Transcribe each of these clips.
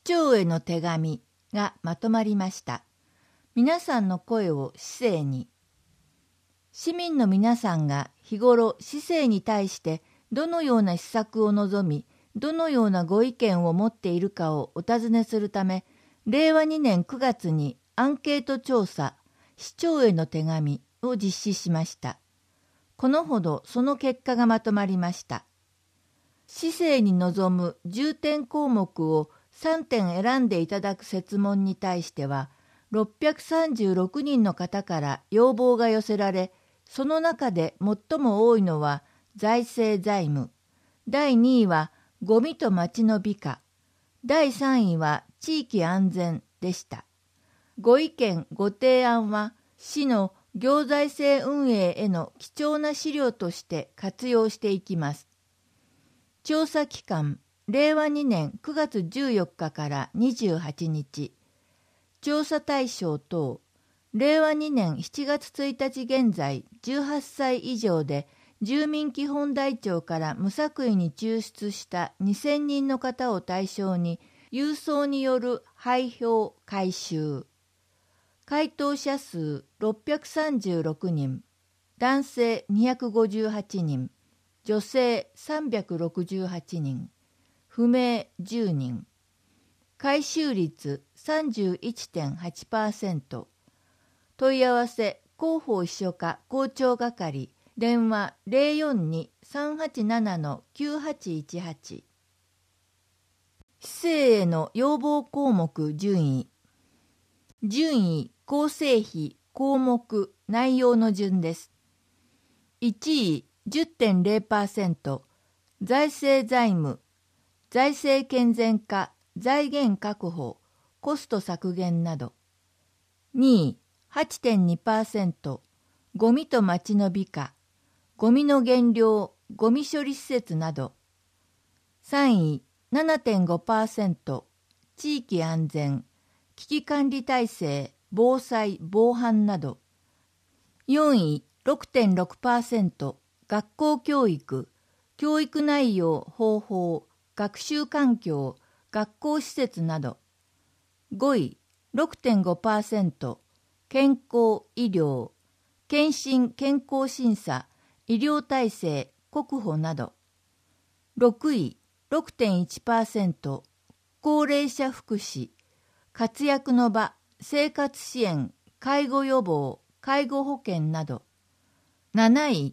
長への手紙がまとまりました。皆さんの声を市政に。市民の皆さんが日頃市政に対してどのような施策を望み、どのようなご意見を持っているかをお尋ねするため、令和2年9月にアンケート調査、市長への手紙を実施しました。このほどその結果がまとまりました。市政に望む重点項目を3点選んでいただく設問に対しては、636人の方から要望が寄せられ、その中で最も多いのは財政財務、第2位はゴミと町の美化、第3位は地域安全でした。ご意見、ご提案は市の行財政運営への貴重な資料として活用していきます。調査期間、令和2年9月14日から28日。調査対象等、令和2年7月1日現在18歳以上で住民基本台帳から無作為に抽出した2000人の方を対象に郵送による配票回収。回答者数636人、男性258人、女性368人、不明10人。回収率 31.8%。問い合わせ広報秘書課校長係電話 042-387-9818。市政への要望項目順位。順位、構成比、項目、内容の順です。1位 10.0%、財政財務、財政健全化、財源確保、コスト削減など。2位 8.2%、ゴミと町の美化、ゴミの減量、ゴミ処理施設など。3位 7.5%、地域安全、危機管理体制、防災、防犯など。4位 6.6%、学校教育、教育内容、方法、学習環境、学校施設など。5位 6.5%、健康、医療、検診、健康審査、医療体制、国保など。6位 6.1%、高齢者福祉、活躍の場、生活支援、介護予防、介護保険など。7位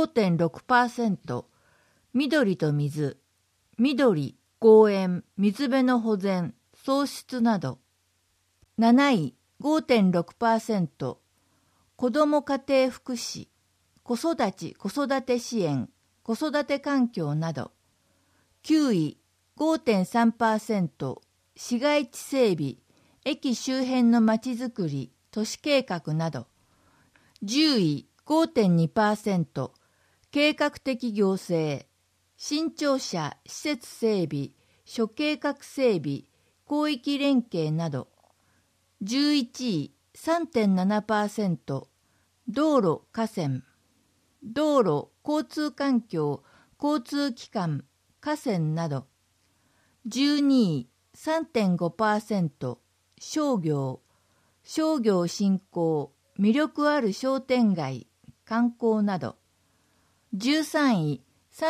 5.6%、緑と水、緑、公園、水辺の保全、創出など。7位 5.6%、子ども家庭福祉、子育て支援、子育て環境など。9位 5.3%、市街地整備、駅周辺のまちづくり、都市計画など。10位 5.2%、計画的行政、新庁舎、施設整備、諸計画整備、広域連携など。11位 3.7%、道路・河川、道路・交通環境、交通機関、河川など。12位 3.5%、商業、商業振興、魅力ある商店街、観光など。13位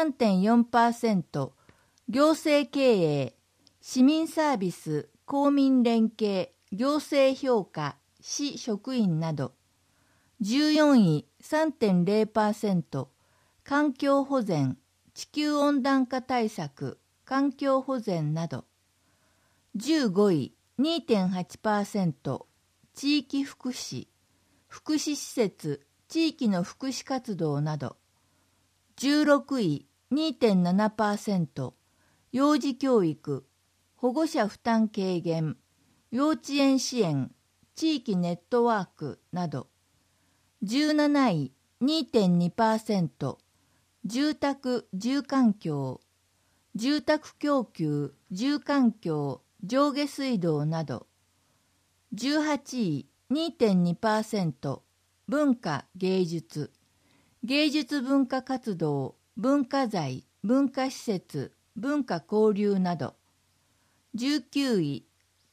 3.4%、行政経営、市民サービス、公民連携、行政評価、市職員など。14位 3.0%、環境保全、地球温暖化対策、環境保全など。15位 2.8%、地域福祉、福祉施設、地域の福祉活動など。16位 2.7%、幼児教育、保護者負担軽減、幼稚園支援、地域ネットワークなど。17位 2.2%、住宅・住環境、住宅供給・住環境、上下水道など。18位 2.2%、文化・芸術、芸術文化活動、文化財、文化施設、文化交流など。19位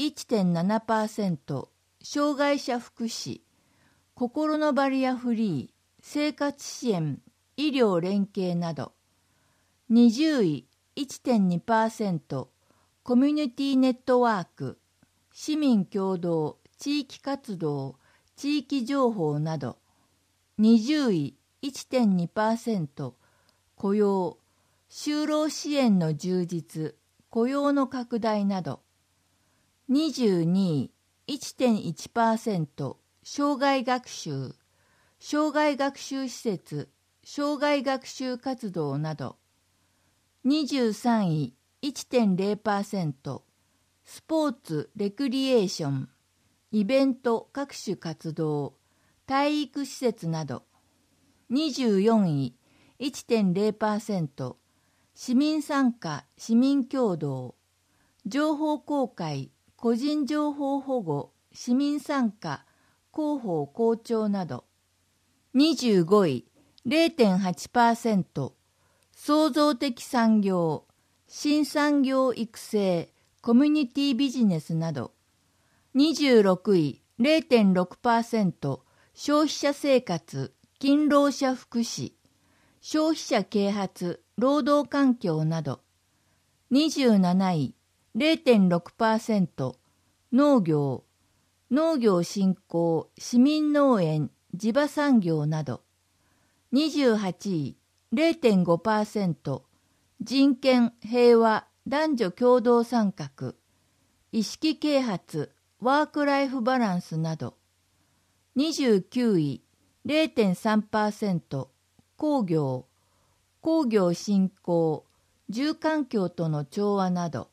1.7%、障害者福祉、心のバリアフリー、生活支援、医療連携など。20位、1.2%、コミュニティネットワーク、市民共同、地域活動、地域情報など。20位、1.2%、雇用、就労支援の充実、雇用の拡大など。22位、1.1%、障害学習、障害学習施設、障害学習活動など。23位、1.0%、スポーツ・レクリエーション、イベント・各種活動、体育施設など。24位、1.0%、市民参加・市民協働、情報公開、個人情報保護、市民参加、広報校長など。25位、0.8%、創造的産業、新産業育成、コミュニティビジネスなど。26位、0.6%、消費者生活、勤労者福祉、消費者啓発、労働環境など。27位、0.6%、農業、農業振興、市民農園、地場産業など。28位、0.5%、人権、平和、男女共同参画、意識啓発、ワークライフバランスなど。29位、0.3%、工業、工業振興、住環境との調和など。